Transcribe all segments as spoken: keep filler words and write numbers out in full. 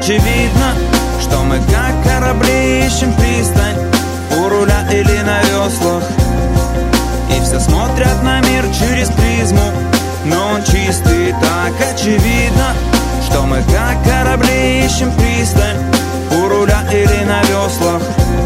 очевидно, что мы как корабли ищем пристань у руля или на веслах. И все смотрят на мир через призму, но он чистый. Так очевидно, что мы как корабли ищем пристань у руля или на веслах.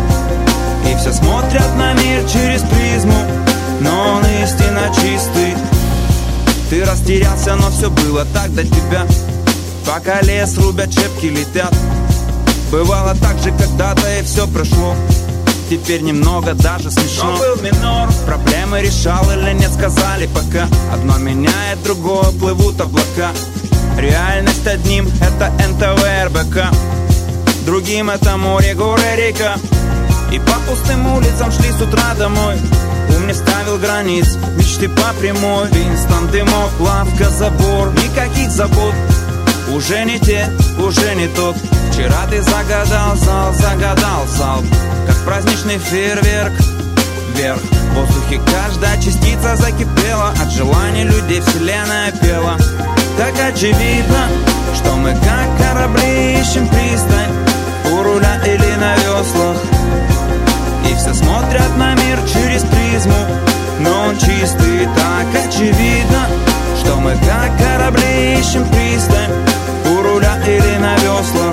И все смотрят на мир через призму, но он истинно чистый. Ты растерялся, но все было так до тебя, пока лес рубят, шепки летят. Бывало так же когда-то, и все прошло. Теперь немного даже смешно. Но был минор. Проблемы решал или нет, сказали пока. Одно меняет другое, плывут облака. Реальность одним это эн тэ вэ эр бэ ка, другим это море, горы, река. И по пустым улицам шли с утра домой. Ум не ставил границ, мечты по прямой. Винстон, дымок, лавка, забор. Никаких забот, уже не те, уже не тот. Вчера ты загадал зал, загадал зал, как праздничный фейерверк. Вверх, в воздухе каждая частица закипела, от желаний людей вселенная пела. Так очевидно, что мы как корабли ищем пристань у руля или на веслах. И все смотрят на мир через призму, но он чистый. Так очевидно, что мы как корабли ищем пристань у руля или на веслах.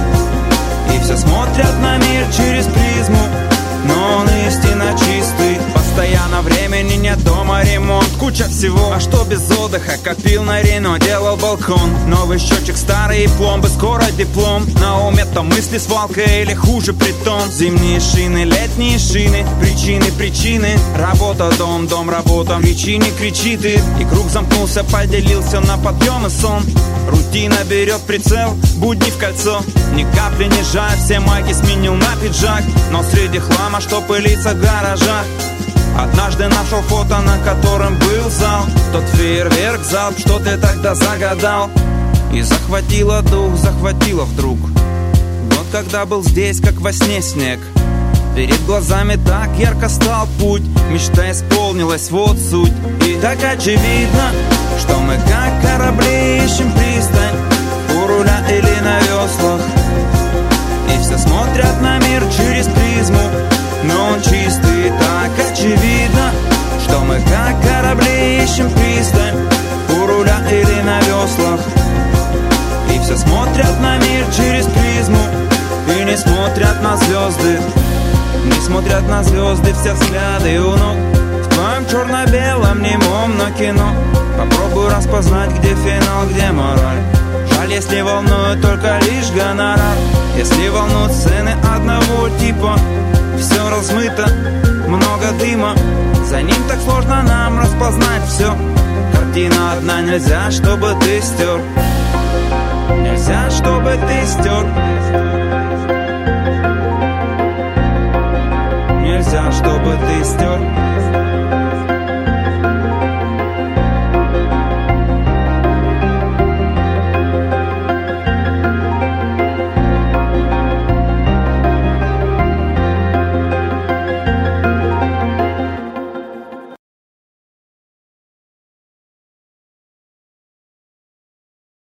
И все смотрят на мир через призму, но он истинно чистый. Постоянно времени нет, дома ремонт, куча всего. А что без отдыха, копил на Рено, делал балкон. Новый счетчик, старые пломбы, скоро диплом. На уме-то мысли свалка или хуже притон. Зимние шины, летние шины, причины, причины. Работа, дом, дом, работа, кричи, не кричи ты. И круг замкнулся, поделился на подъем и сон. Рутина берет прицел, будни в кольцо. Ни капли не жаль, все майки сменил на пиджак. Но среди хлама, что пылится в гаражах, однажды нашел фото, на котором был зал. Тот фейерверк, залп, что ты тогда загадал. И захватило дух, захватило вдруг. Вот когда был здесь, как во сне снег. Перед глазами так ярко стал путь. Мечта исполнилась, вот суть. И так очевидно, что мы как корабли ищем пристань у руля или на веслах. И все смотрят на мир через призму, но он чистый. Так очевидно, что мы как корабли ищем пристань у руля или на веслах. И все смотрят на мир через призму и не смотрят на звезды. Не смотрят на звезды, все взгляды у ног в твоем черно-белом немом на кино. Попробуй распознать, где финал, где мораль. Жаль, если волнует только лишь гонорар. Если волнуют сцены одного типа, все размыто, много дыма. За ним так сложно нам распознать все. Картина одна, нельзя, чтобы ты стер. Нельзя, чтобы ты стер.